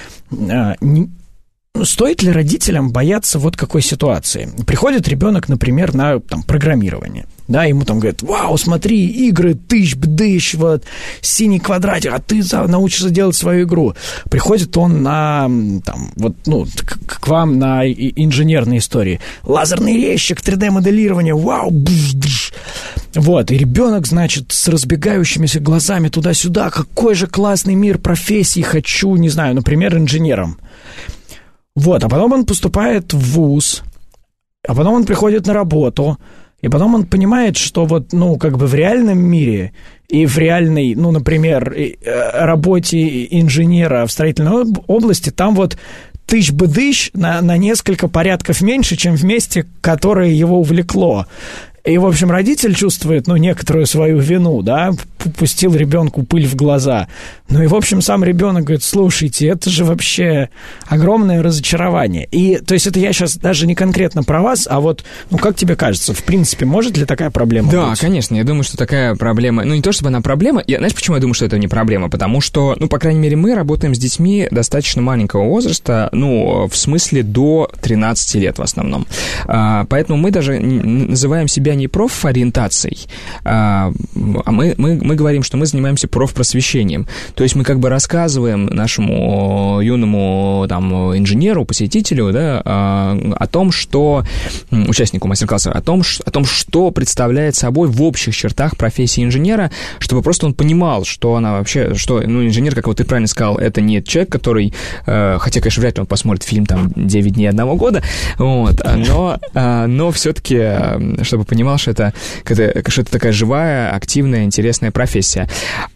стоит ли родителям бояться вот какой ситуации? Приходит ребенок, например, на там, программирование. Да, ему там говорят: вау, смотри, игры, тыщ-бдыщ, вот, синий квадратик, а ты научишься делать свою игру. Приходит он на, там, вот, ну, к вам на инженерные истории. Лазерный резчик, 3D-моделирование, вау, бш-бш. Вот, и ребенок, значит, с разбегающимися глазами туда-сюда, какой же классный мир профессий, хочу, не знаю, например, инженером. Вот, а потом он поступает в вуз, а потом он приходит на работу, и потом он понимает, что вот, ну, как бы в реальном мире и в реальной, ну, например, работе инженера в строительной области, там вот тыщ-бдыщ на несколько порядков меньше, чем в месте, которое его увлекло. И, в общем, родитель чувствует, ну, некоторую свою вину, да, пустил ребенку пыль в глаза. Ну, и, в общем, сам ребенок говорит: слушайте, это же вообще огромное разочарование. И, то есть, это я сейчас даже не конкретно про вас, а вот, ну, как тебе кажется, в принципе, может ли такая проблема быть? Да, конечно, я думаю, что такая проблема, ну, не то чтобы она проблема, знаешь, почему я думаю, что это не проблема? Потому что, ну, по крайней мере, мы работаем с детьми достаточно маленького возраста, ну, в смысле до 13 лет в основном. Поэтому мы даже называем себя не профориентацией, а мы говорим, что мы занимаемся профпросвещением. То есть мы как бы рассказываем нашему юному там инженеру, посетителю, да, о том, что участнику мастер-класса, о том, что представляет собой в общих чертах профессия инженера, чтобы просто он понимал, что она вообще, что, ну, инженер, как вот ты правильно сказал, это не человек, который, хотя, конечно, вряд ли он посмотрит фильм там 9 дней 1 года, вот, но все-таки, чтобы понимал, что это такая живая, активная, интересная профессия.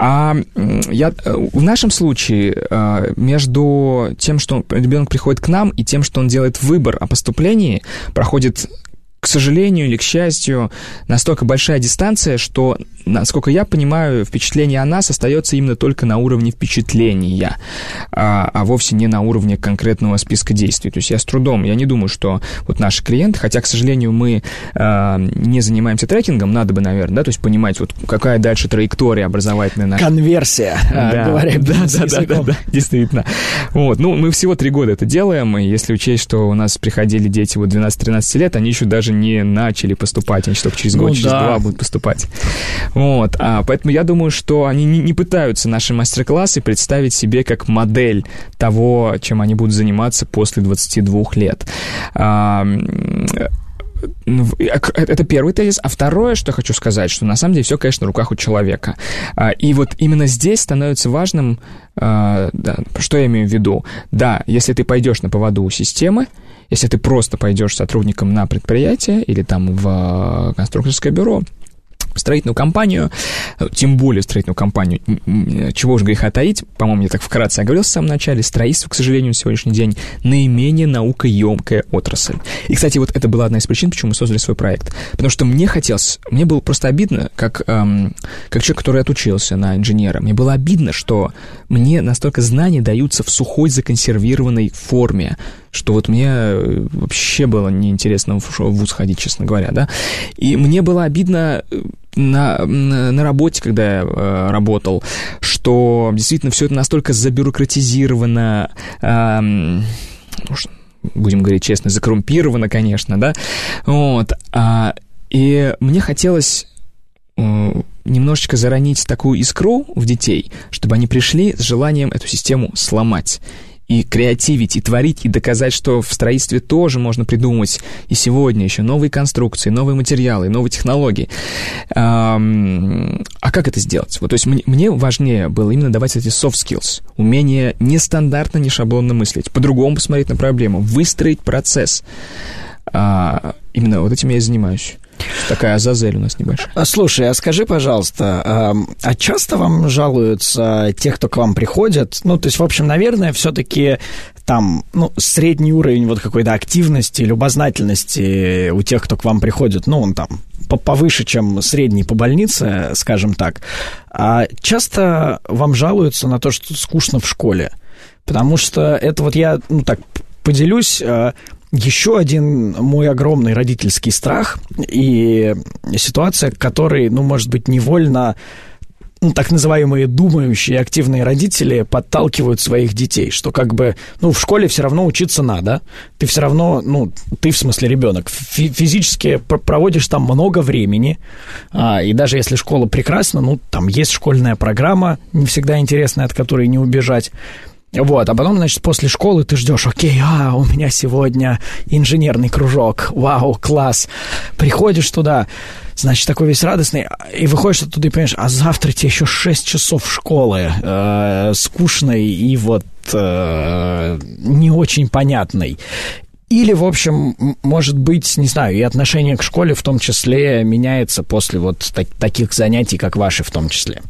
В нашем случае между тем, что ребенок приходит к нам, и тем, что он делает выбор о поступлении, проходит, к сожалению или к счастью, настолько большая дистанция, что, насколько я понимаю, впечатление о нас остается именно только на уровне впечатления, а вовсе не на уровне конкретного списка действий. То есть я не думаю, что вот наши клиенты, хотя, к сожалению, мы не занимаемся трекингом, надо бы, наверное, да, то есть понимать, вот какая дальше траектория образовательная наша. Конверсия, говоря языком. Да, действительно. Вот, ну, мы всего 3 года это делаем, и если учесть, что у нас приходили дети вот 12-13 лет, они еще даже не начали поступать, они только через год, через 2 будут поступать. Вот, поэтому я думаю, что они не пытаются наши мастер-классы представить себе как модель того, чем они будут заниматься после 22 лет. Это первый тезис. А второе, что хочу сказать, что на самом деле все, конечно, в руках у человека. И вот именно здесь становится важным, что я имею в виду. Да, если ты пойдешь на поводу у системы, если ты просто пойдешь сотрудником на предприятие или там в конструкторское бюро, строительную компанию, тем более строительную компанию, чего уж греха таить, по-моему, я так вкратце оговорил в самом начале, строительство, к сожалению, на сегодняшний день наименее наукоемкая отрасль. И, кстати, вот это была одна из причин, почему мы создали свой проект. Потому что мне было просто обидно, как человек, который отучился на инженера, мне было обидно, что мне настолько знания даются в сухой законсервированной форме, что вот мне вообще было неинтересно в вуз ходить, честно говоря, да. И мне было обидно на работе, когда я работал, что действительно все это настолько забюрократизировано, будем говорить честно, закоррумпировано, конечно, да. Вот. И мне хотелось немножечко заронить такую искру в детей, чтобы они пришли с желанием эту систему сломать. И креативить, и творить, и доказать, что в строительстве тоже можно придумать и сегодня еще новые конструкции, новые материалы, новые технологии. А как это сделать? Вот, то есть мне важнее было именно давать эти soft skills, умение нестандартно, не шаблонно мыслить, по-другому посмотреть на проблему, выстроить процесс. Именно вот этим я и занимаюсь. Такая азазель у нас небольшая. Слушай, а скажи, пожалуйста, а часто вам жалуются те, кто к вам приходят? Ну, то есть, в общем, наверное, все-таки там, средний уровень вот какой-то активности, любознательности у тех, кто к вам приходит, он там повыше, чем средний по больнице, скажем так. А часто вам жалуются на то, что скучно в школе? Потому что это вот я, поделюсь... Еще один мой огромный родительский страх и ситуация, к которой, может быть, невольно так называемые думающие активные родители подталкивают своих детей, что в школе все равно учиться надо, ты все равно, ты в смысле ребенок, физически проводишь там много времени, и даже если школа прекрасна, там есть школьная программа, не всегда интересная, от которой не убежать. Вот, а потом, значит, после школы ты ждешь, окей, у меня сегодня инженерный кружок, вау, класс. Приходишь туда, значит, такой весь радостный, и выходишь оттуда и понимаешь, а завтра тебе еще 6 часов школы, скучной и не очень понятной. Или, в общем, может быть, не знаю, и отношение к школе в том числе меняется после таких занятий, как ваши в том числе.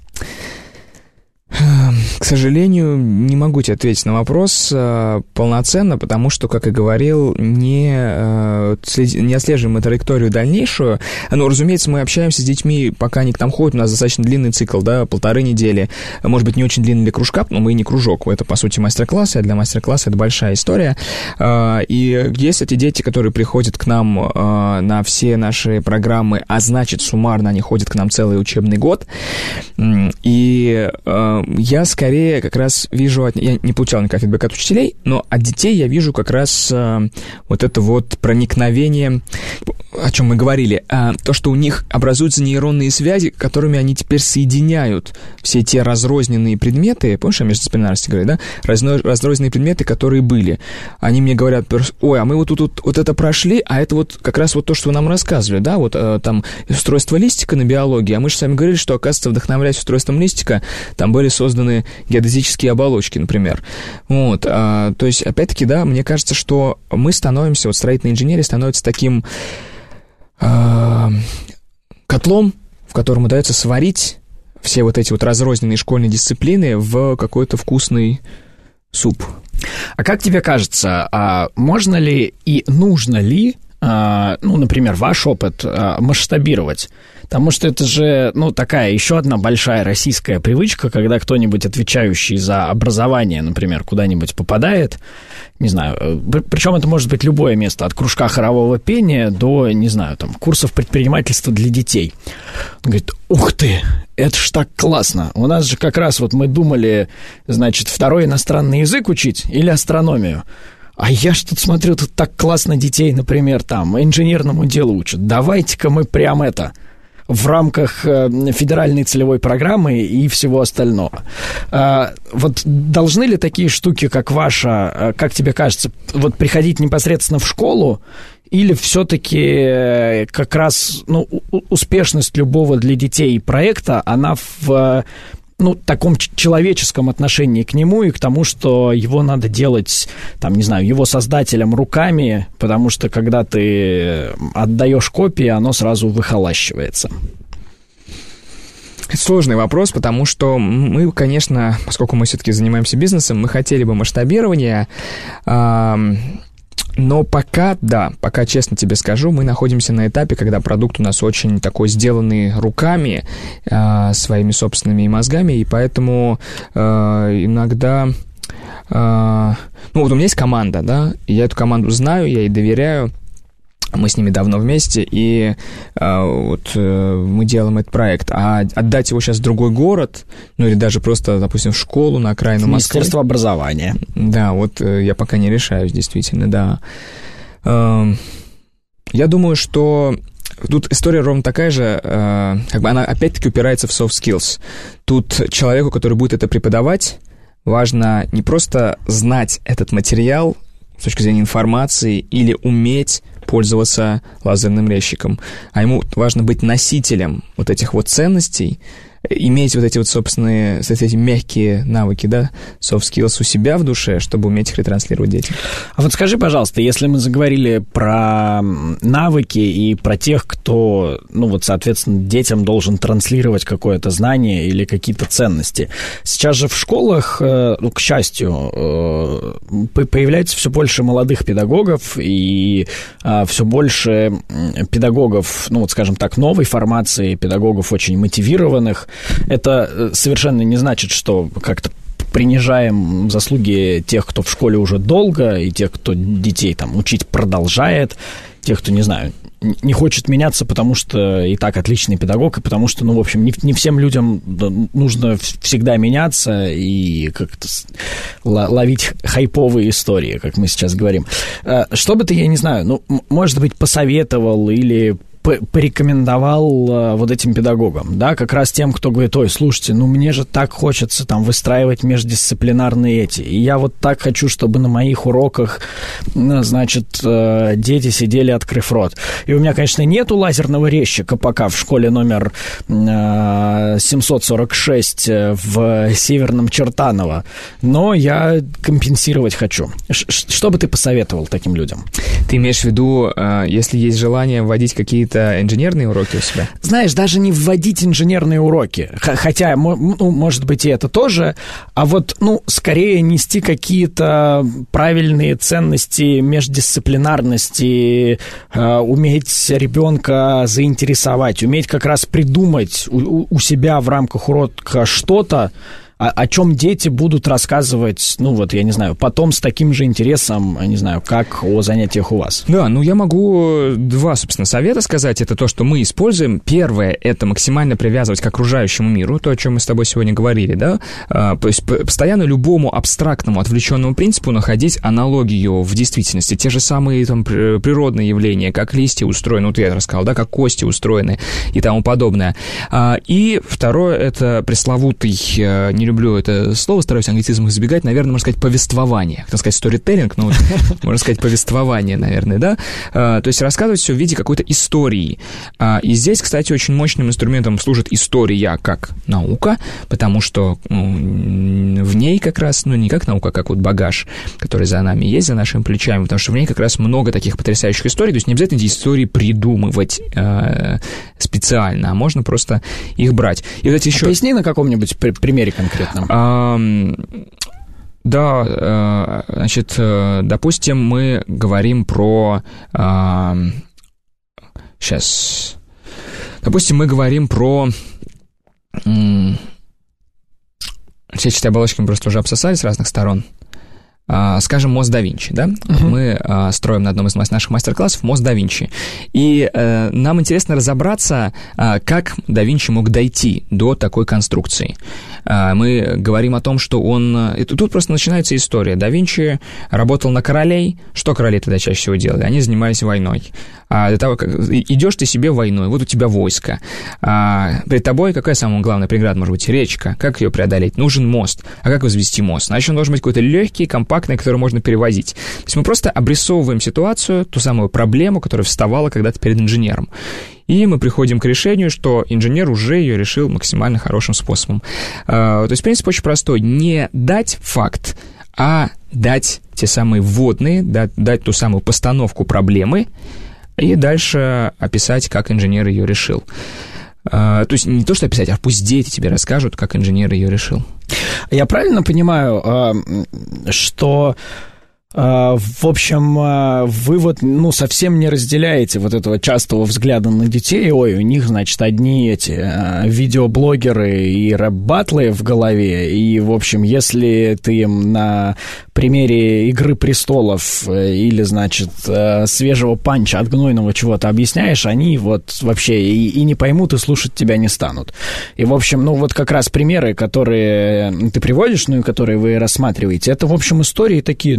К сожалению, не могу тебе ответить на вопрос полноценно, потому что, как и говорил, не отслеживаем траекторию дальнейшую. Разумеется, мы общаемся с детьми, пока они к нам ходят, у нас достаточно длинный цикл, 1,5 недели. Может быть, не очень длинный для кружка, но мы и не кружок. Это, по сути, мастер-класс, а для мастер-класса это большая история. И есть эти дети, которые приходят к нам на все наши программы, а значит, суммарно они ходят к нам целый учебный год. И я скорее как раз вижу, я не получал никакого фидбэка от учителей, но от детей я вижу как раз это проникновение, о чем мы говорили, то, что у них образуются нейронные связи, которыми они теперь соединяют все те разрозненные предметы, помнишь, я междисциплинарности говорю, да, разрозненные предметы, которые были. Они мне говорят, ой, а мы вот тут вот это прошли, а это вот как раз вот то, что вы нам рассказывали, да, там устройство листика на биологии, а мы же с вами говорили, что, оказывается, вдохновляясь устройством листика, там были созданы геодезические оболочки, например. То есть, опять-таки, да, мне кажется, что мы становимся, строительная инженерия становится таким котлом, в котором удается сварить все вот эти разрозненные школьные дисциплины в какой-то вкусный суп. А как тебе кажется, можно ли и нужно ли, например, ваш опыт масштабировать? Потому что это же, такая еще одна большая российская привычка, когда кто-нибудь, отвечающий за образование, например, куда-нибудь попадает, не знаю, причем это может быть любое место, от кружка хорового пения до, не знаю, там, курсов предпринимательства для детей. Он говорит, ух ты, это ж так классно. У нас же как раз мы думали, значит, второй иностранный язык учить или астрономию. А я ж тут смотрю, тут так классно детей, например, там, инженерному делу учат. Давайте-ка мы прям в рамках федеральной целевой программы и всего остального. Должны ли такие штуки, как ваша, как тебе кажется, приходить непосредственно в школу, или все-таки как раз успешность любого для детей проекта, она в таком человеческом отношении к нему и к тому, что его надо делать, там, не знаю, его создателям руками, потому что когда ты отдаешь копии, оно сразу выхолащивается. Это сложный вопрос, потому что мы, конечно, поскольку мы все-таки занимаемся бизнесом, мы хотели бы масштабирования, но пока, честно тебе скажу, мы находимся на этапе, когда продукт у нас очень такой сделанный руками, своими собственными мозгами, и поэтому иногда... у меня есть команда, да, и я эту команду знаю, я ей доверяю, мы с ними давно вместе, и мы делаем этот проект. А отдать его сейчас в другой город, или даже просто, допустим, в школу на окраину Москвы... Министерство образования. Да, я пока не решаюсь, действительно, да. Я думаю, что тут история ровно такая же, как бы она опять-таки упирается в soft skills. Тут человеку, который будет это преподавать, важно не просто знать этот материал с точки зрения информации или уметь пользоваться лазерным резчиком, а ему важно быть носителем вот этих вот ценностей, иметь вот эти вот собственные, эти мягкие навыки, да, soft skills у себя в душе, чтобы уметь их ретранслировать детям. А вот скажи, пожалуйста, если мы заговорили про навыки и про тех, кто, ну вот, соответственно, детям должен транслировать какое-то знание или какие-то ценности. Сейчас же в школах, ну, к счастью, появляется все больше молодых педагогов и все больше педагогов, ну вот, скажем так, новой формации, педагогов очень мотивированных. Это совершенно не значит, что как-то принижаем заслуги тех, кто в школе уже долго, и тех, кто детей там учить продолжает, тех, кто, не знаю, не хочет меняться, потому что и так отличный педагог, и потому что, ну, в общем, не всем людям нужно всегда меняться и как-то ловить хайповые истории, как мы сейчас говорим. Что бы ты, я не знаю, ну, может быть, посоветовал или порекомендовал вот этим педагогам, да, как раз тем, кто говорит: ой, слушайте, ну мне же так хочется там выстраивать междисциплинарные и я вот так хочу, чтобы на моих уроках, значит, дети сидели, открыв рот. И у меня, конечно, нету лазерного резчика пока в школе номер 746 в Северном Чертаново, но я компенсировать хочу. Что бы ты посоветовал таким людям? Ты имеешь в виду, если есть желание вводить какие-то инженерные уроки у себя? Знаешь, даже не вводить инженерные уроки, хотя, ну, может быть, и это тоже, а вот, ну, скорее нести какие-то правильные ценности междисциплинарности, уметь ребенка заинтересовать, уметь как раз придумать у себя в рамках урока что-то, о чем дети будут рассказывать, ну вот, я не знаю, потом с таким же интересом, не знаю, как о занятиях у вас. Да, ну я могу два, собственно, совета сказать. Это то, что мы используем. Первое, это максимально привязывать к окружающему миру, то, о чем мы с тобой сегодня говорили, да, то есть постоянно любому абстрактному, отвлеченному принципу находить аналогию в действительности. Те же самые там природные явления, как листья устроены, вот я рассказал, да, как кости устроены и тому подобное. И второе, это пресловутый, не люблю это слово, стараюсь англицизм избегать, наверное, можно сказать, повествование. Хотел сказать сторителлинг, но можно сказать повествование, наверное, да? То есть рассказывать все в виде какой-то истории. И здесь, кстати, очень мощным инструментом служит история как наука, потому что в ней как раз, ну, не как наука, а как вот багаж, который за нами есть, за нашими плечами, потому что в ней как раз много таких потрясающих историй, то есть не обязательно эти истории придумывать специально, а можно просто их брать. И вот еще... Поясни на каком-нибудь примере конкретном. Да, значит, допустим, мы говорим про... Сейчас. Допустим, мы говорим про... Сетчатые оболочки мы просто уже обсосали с разных сторон. Скажем, мост да Винчи, да? Мы строим на одном из наших мастер-классов мост да Винчи. И нам интересно разобраться, как да Винчи мог дойти до такой конструкции. Мы говорим о том, что он... И тут просто начинается история. Да Винчи работал на королей. Что короли тогда чаще всего делали? Они занимались войной. Для того, как идешь ты себе войной, вот у тебя войско. Перед тобой какая самая главная преграда может быть? Речка. Как ее преодолеть? Нужен мост. А как возвести мост? Значит, он должен быть какой-то легкий, компактный, который можно перевозить. То есть мы просто обрисовываем ситуацию, ту самую проблему, которая вставала когда-то перед инженером. И мы приходим к решению, что инженер уже ее решил максимально хорошим способом. То есть принцип очень простой. Не дать факт, а дать те самые вводные, дать ту самую постановку проблемы и дальше описать, как инженер ее решил. То есть не то, что описать, а пусть дети тебе расскажут, как инженер ее решил. Я правильно понимаю, что... В общем, вы вот, ну, совсем не разделяете вот этого частого взгляда на детей. Ой, у них, значит, одни эти видеоблогеры и рэп-баттлы в голове. И, в общем, если ты им на примере «Игры престолов» или, значит, свежего панча от гнойного чего-то объясняешь, они вот вообще и не поймут, и слушать тебя не станут. И, в общем, ну, вот как раз примеры, которые ты приводишь, ну, и которые вы рассматриваете, это, в общем, истории такие, ну, вот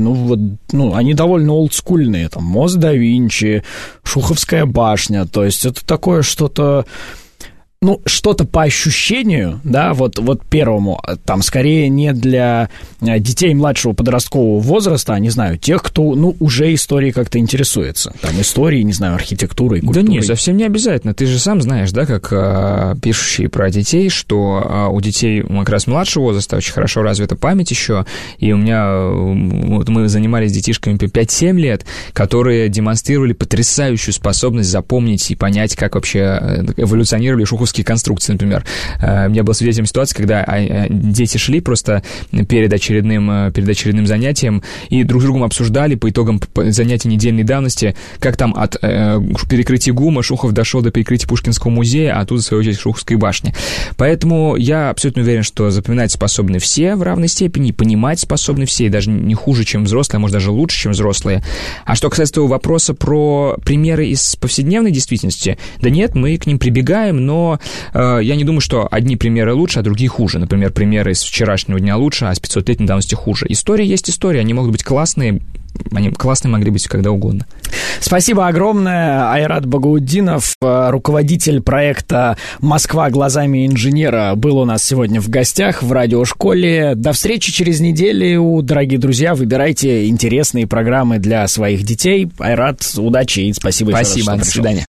они довольно олдскульные. Там «Мост да Винчи», «Шуховская башня». То есть это такое что-то... что-то по ощущению, да, вот первому, там, скорее не для детей младшего подросткового возраста, не знаю, тех, кто, уже историей как-то интересуется. Там, историей, не знаю, архитектурой, культурой. Да нет, совсем не обязательно. Ты же сам знаешь, да, как пишущие про детей, что у детей как раз младшего возраста очень хорошо развита память еще, и у меня, мы занимались детишками по 5-7 лет, которые демонстрировали потрясающую способность запомнить и понять, как вообще эволюционировали шуховские конструкции, например. У меня был свидетелем ситуации, когда дети шли просто перед очередным занятием и друг с другом обсуждали по итогам занятий недельной давности, как там от перекрытия ГУМа Шухов дошел до перекрытия Пушкинского музея, а оттуда, в свою очередь, Шуховской башни. Поэтому я абсолютно уверен, что запоминать способны все в равной степени, понимать способны все, и даже не хуже, чем взрослые, а может, даже лучше, чем взрослые. А что касается того вопроса про примеры из повседневной действительности, да нет, мы к ним прибегаем, но я не думаю, что одни примеры лучше, а другие хуже. Например, примеры из вчерашнего дня лучше, а с 500-летней давности хуже. История есть история, они могут быть классные, они классные могли быть когда угодно. Спасибо огромное. Айрат Багаутдинов, руководитель проекта «Москва глазами инженера», был у нас сегодня в гостях в радиошколе. До встречи через неделю, дорогие друзья. Выбирайте интересные программы для своих детей. Айрат, удачи и спасибо. Спасибо, до свидания.